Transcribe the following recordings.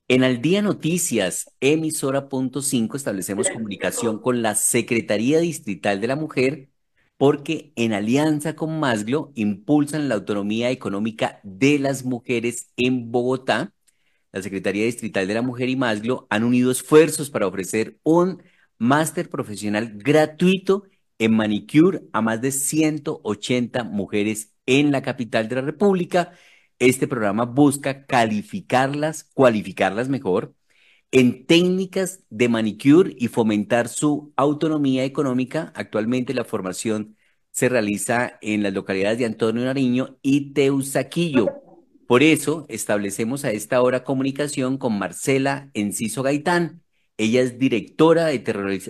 En Al Día Noticias, emisora.5, establecemos comunicación con la Secretaría Distrital de la Mujer porque en alianza con Masglo impulsan la autonomía económica de las mujeres en Bogotá. La Secretaría Distrital de la Mujer y Masglo han unido esfuerzos para ofrecer un máster profesional gratuito en manicure a más de 180 mujeres en la capital de la República. Este programa busca cualificarlas mejor en técnicas de manicure y fomentar su autonomía económica. Actualmente la formación se realiza en las localidades de Antonio Nariño y Teusaquillo. Por eso establecemos a esta hora comunicación con Marcela Enciso Gaitán. Ella es directora de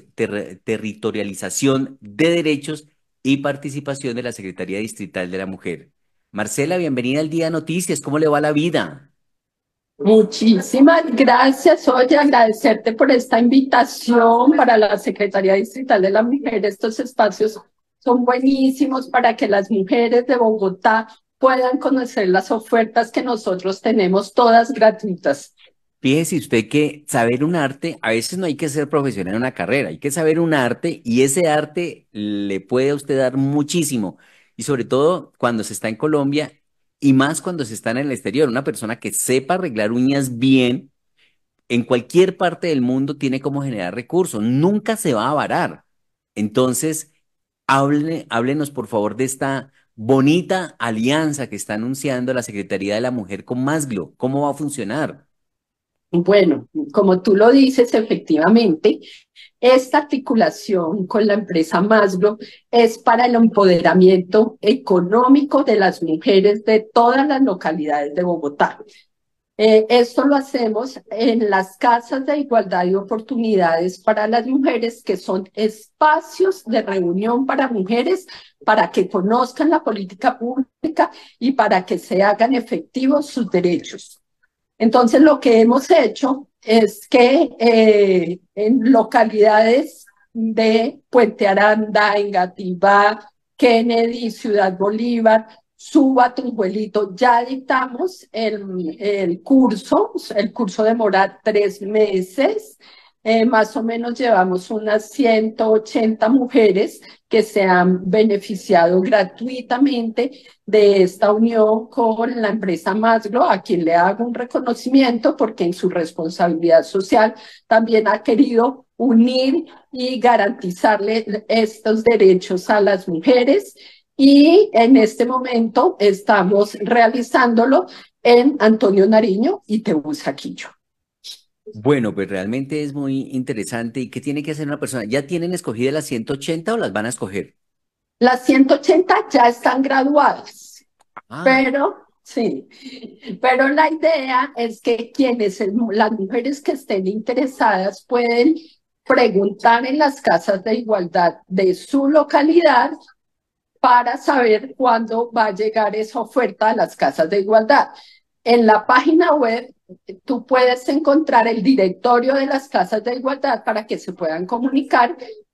territorialización de derechos y participación de la Secretaría Distrital de la Mujer. Marcela, bienvenida al Día Noticias. ¿Cómo le va la vida? Muchísimas gracias. Oye, agradecerte por esta invitación para la Secretaría Distrital de la Mujer. Estos espacios son buenísimos para que las mujeres de Bogotá puedan conocer las ofertas que nosotros tenemos, todas gratuitas. Fíjese usted que saber un arte, a veces no hay que ser profesional en una carrera, hay que saber un arte y ese arte le puede a usted dar muchísimo. Y sobre todo cuando se está en Colombia y más cuando se está en el exterior. Una persona que sepa arreglar uñas bien en cualquier parte del mundo tiene cómo generar recursos, nunca se va a varar. Entonces, háblenos por favor de esta bonita alianza que está anunciando la Secretaría de la Mujer con Masglo. ¿Cómo va a funcionar? Bueno, como tú lo dices, efectivamente, esta articulación con la empresa Masgro es para el empoderamiento económico de las mujeres de todas las localidades de Bogotá. Esto lo hacemos en las casas de igualdad y oportunidades para las mujeres, que son espacios de reunión para mujeres, para que conozcan la política pública y para que se hagan efectivos sus derechos. Entonces, lo que hemos hecho es que en localidades de Puente Aranda, Engativá, Kennedy, Ciudad Bolívar, Suba, Trijuelito, ya dictamos el curso demora 3 meses. Más o menos llevamos unas 180 mujeres que se han beneficiado gratuitamente de esta unión con la empresa Masgro, a quien le hago un reconocimiento porque en su responsabilidad social también ha querido unir y garantizarle estos derechos a las mujeres. Y en este momento estamos realizándolo en Antonio Nariño y Teusaquillo. Bueno, pues realmente es muy interesante. ¿Y qué tiene que hacer una persona? ¿Ya tienen escogidas las 180 o las van a escoger? Las 180 ya están graduadas, Ah, pero sí, pero la idea es que las mujeres que estén interesadas pueden preguntar en las casas de igualdad de su localidad para saber cuándo va a llegar esa oferta a las casas de igualdad. En la página web tú puedes encontrar el directorio de las casas de igualdad para que se puedan comunicar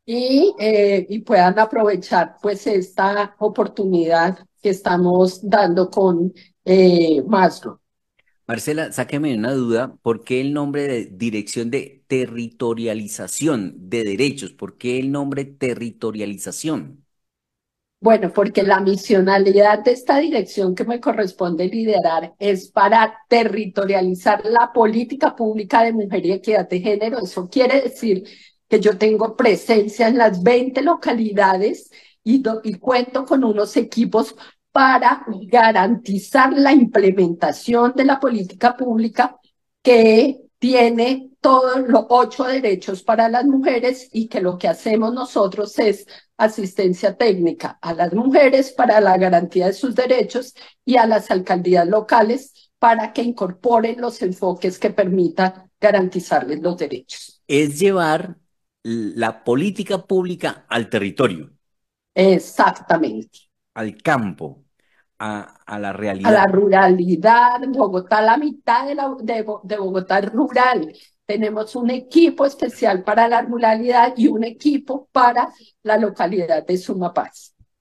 y puedan aprovechar pues esta oportunidad que estamos dando con Maslow. Marcela, sáqueme una duda. ¿Por qué el nombre de Dirección de Territorialización de Derechos? ¿Por qué el nombre territorialización? Bueno, porque la misionalidad de esta dirección que me corresponde liderar es para territorializar la política pública de mujer y equidad de género. Eso quiere decir que yo tengo presencia en las 20 localidades y cuento con unos equipos para garantizar la implementación de la política pública que tiene todos los 8 derechos para las mujeres y que lo que hacemos nosotros es asistencia técnica a las mujeres para la garantía de sus derechos y a las alcaldías locales para que incorporen los enfoques que permitan garantizarles los derechos. Es llevar la política pública al territorio, Exactamente. al campo, a la A realidad. la ruralidad, Bogotá, la mitad de Bogotá es rural. Tenemos un equipo especial para la ruralidad y un equipo para la localidad de Sumapaz.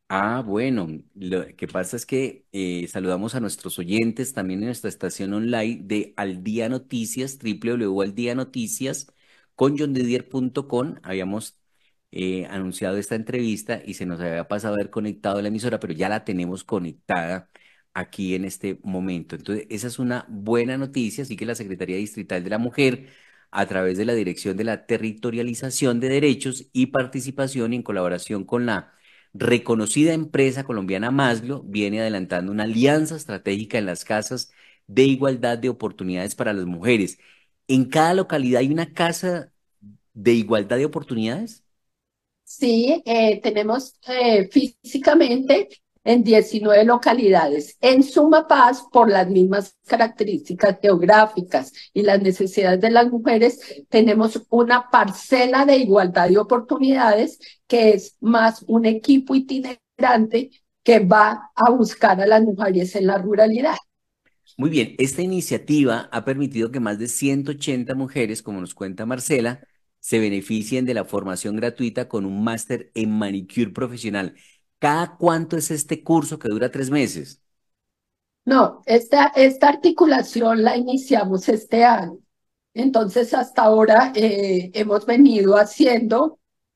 Ah, bueno, lo que pasa es que saludamos a nuestros oyentes también en nuestra estación online de Al Día Noticias, www.aldianoticias con johndidier.com. Habíamos anunciado esta entrevista y se nos había pasado a haber conectado la emisora, pero ya la tenemos conectada aquí en este momento. Entonces, esa es una buena noticia, así que la Secretaría Distrital de la Mujer, a través de la Dirección de la Territorialización de Derechos y Participación, en colaboración con la reconocida empresa colombiana Masglo, viene adelantando una alianza estratégica en las casas de igualdad de oportunidades para las mujeres. ¿En cada localidad hay una casa de igualdad de oportunidades? Sí, tenemos físicamente en 19 localidades. En Sumapaz, por las mismas características geográficas y las necesidades de las mujeres, tenemos una parcela de igualdad de oportunidades que es más un equipo itinerante que va a buscar a las mujeres en la ruralidad. Muy bien, esta iniciativa ha permitido que más de 180 mujeres, como nos cuenta Marcela, se beneficien de la formación gratuita con un máster en manicure profesional. ¿Cada cuánto es este curso que dura 3 meses? No, esta articulación la iniciamos este año. Entonces, hasta ahora hemos venido haciendo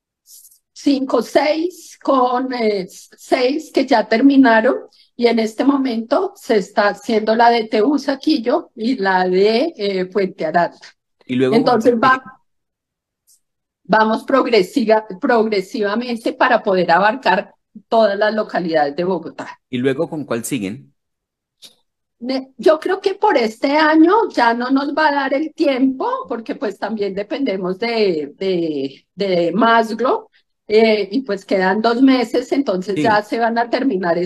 5, 6, con 6 que ya terminaron, y en este momento se está haciendo la de Teusaquillo y la de Puente Aranda. Y luego, ¿con Entonces, cuál sigue? vamos progresivamente para poder abarcar todas las localidades de Bogotá. ¿Y luego con cuál siguen? Yo creo que por este año ya no nos va a dar el tiempo, porque pues también dependemos de Masglo, y pues quedan 2 meses, entonces ya Sí. se van a terminar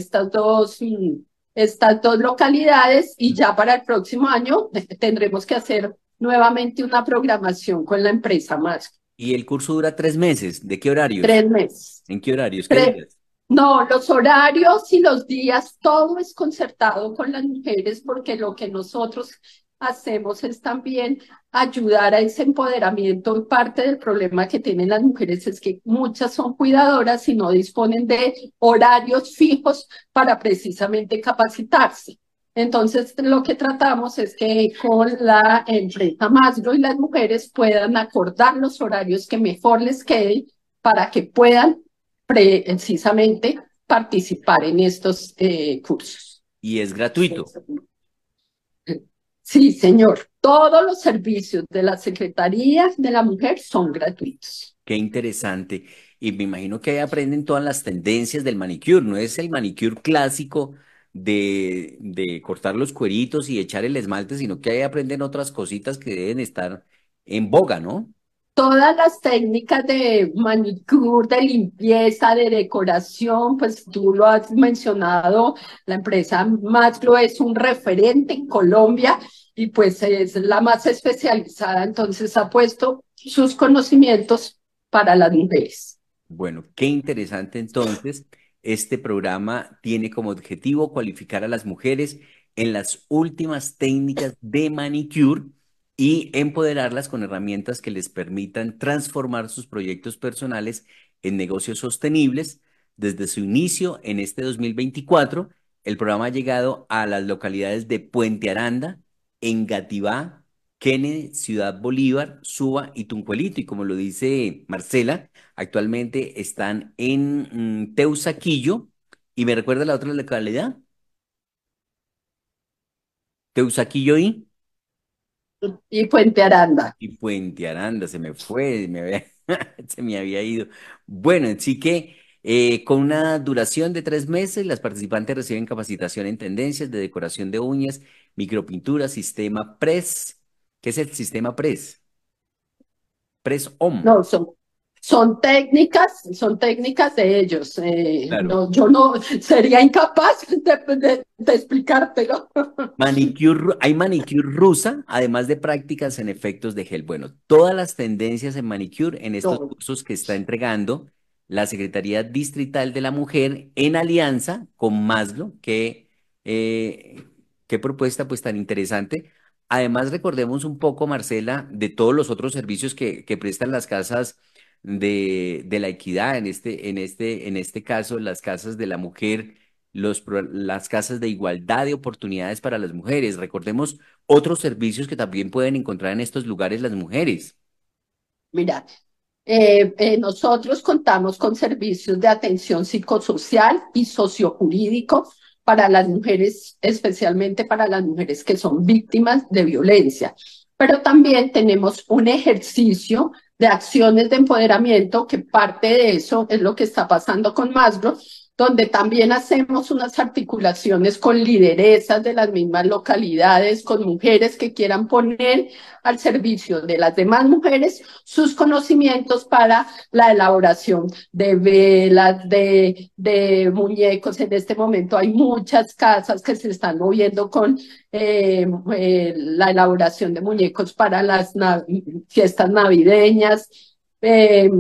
estas dos localidades, y ya para el próximo año tendremos que hacer nuevamente una programación con la empresa Masglo. Y el curso dura 3 meses. ¿De qué horarios? 3 meses. ¿En qué horarios? ¿Qué Tre- días? No, los horarios y los días, todo es concertado con las mujeres, porque lo que nosotros hacemos es también ayudar a ese empoderamiento. Parte del problema que tienen las mujeres es que muchas son cuidadoras y no disponen de horarios fijos para precisamente capacitarse. Entonces, lo que tratamos es que con la empresa Maslo y las mujeres puedan acordar los horarios que mejor les queden para que puedan precisamente participar en estos cursos. Y es gratuito. Sí, señor. Todos los servicios de la Secretaría de la Mujer son gratuitos. Qué interesante. Y me imagino que ahí aprenden todas las tendencias del manicure. No es el manicure clásico de cortar los cueritos y echar el esmalte, sino que ahí aprenden otras cositas que deben estar en boga, ¿no? Todas las técnicas de manicure, de limpieza, de decoración, pues tú lo has mencionado, la empresa Maslo es un referente en Colombia y pues es la más especializada, entonces ha puesto sus conocimientos para las mujeres. Bueno, qué interesante entonces. Este programa tiene como objetivo cualificar a las mujeres en las últimas técnicas de manicure y empoderarlas con herramientas que les permitan transformar sus proyectos personales en negocios sostenibles. Desde su inicio en este 2024, el programa ha llegado a las localidades de Puente Aranda, Engativá, Kennedy, Ciudad Bolívar, Suba y Tunjuelito. Y como lo dice Marcela, actualmente están en Teusaquillo. ¿Y me recuerda la otra localidad? Teusaquillo Y Puente Aranda. y Puente Aranda. Se me fue, se me había ido. Bueno, así que con una duración de 3 meses, las participantes reciben capacitación en tendencias de decoración de uñas, micropintura, sistema PRES. ¿Qué es el sistema PRES? PRES OM. No, son técnicas de ellos. Claro. No, yo no sería incapaz de explicártelo. Hay manicure rusa, además de prácticas en efectos de gel. Bueno, todas las tendencias en manicure en estos No. cursos que está entregando la Secretaría Distrital de la Mujer en alianza con Maslo. Qué propuesta pues tan interesante. Además, recordemos un poco, Marcela, de todos los otros servicios que prestan las casas de la equidad, en este caso, las casas de la mujer, las casas de igualdad de oportunidades para las mujeres. Recordemos otros servicios que también pueden encontrar en estos lugares las mujeres. Mira, nosotros contamos con servicios de atención psicosocial y sociojurídico para las mujeres, especialmente para las mujeres que son víctimas de violencia. Pero también tenemos un ejercicio de acciones de empoderamiento, que parte de eso es lo que está pasando con Maslow, donde también hacemos unas articulaciones con lideresas de las mismas localidades, con mujeres que quieran poner al servicio de las demás mujeres sus conocimientos para la elaboración de velas, muñecos. En este momento hay muchas casas que se están moviendo con la elaboración de muñecos para las fiestas navideñas. Eh,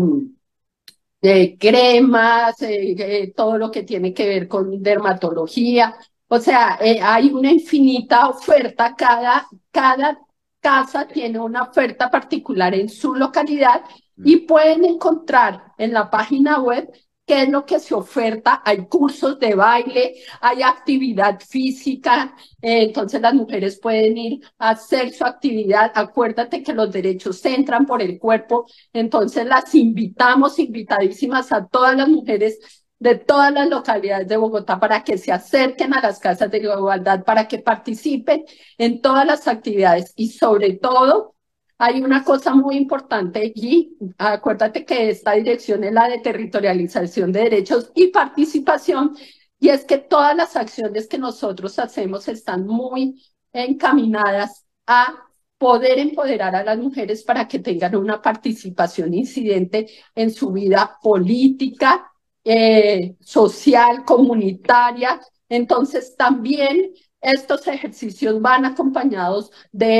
cremas, todo lo que tiene que ver con dermatología. O sea, hay una infinita oferta, cada casa tiene una oferta particular en su localidad y pueden encontrar en la página web qué es lo que se oferta. Hay cursos de baile, hay actividad física, entonces las mujeres pueden ir a hacer su actividad. Acuérdate que los derechos entran por el cuerpo, entonces las invitamos, invitadísimas a todas las mujeres de todas las localidades de Bogotá para que se acerquen a las casas de igualdad, para que participen en todas las actividades y sobre todo hay una cosa muy importante y acuérdate que esta dirección es la de territorialización de derechos y participación, y es que todas las acciones que nosotros hacemos están muy encaminadas a poder empoderar a las mujeres para que tengan una participación incidente en su vida política, social, comunitaria. Entonces también estos ejercicios van acompañados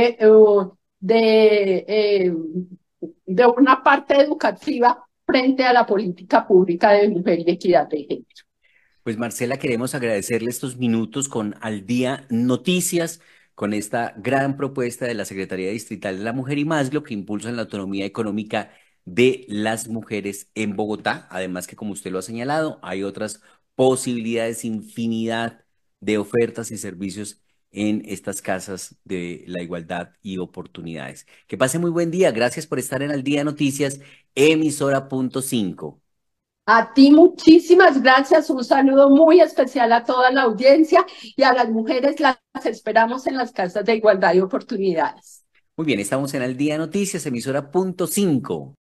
de, eh, de una parte educativa frente a la política pública de mujer y equidad de género. Pues Marcela, queremos agradecerle estos minutos con Al Día Noticias, con esta gran propuesta de la Secretaría Distrital de la Mujer y Maslo que impulsan la autonomía económica de las mujeres en Bogotá. Además que, como usted lo ha señalado, hay otras posibilidades, infinidad de ofertas y servicios en estas casas de la igualdad y oportunidades. Que pase muy buen día. Gracias por estar en Al Día Noticias, emisora punto 5. A ti muchísimas gracias, un saludo muy especial a toda la audiencia y a las mujeres las esperamos en las casas de igualdad y oportunidades. Muy bien, estamos en Al Día Noticias, emisora punto 5.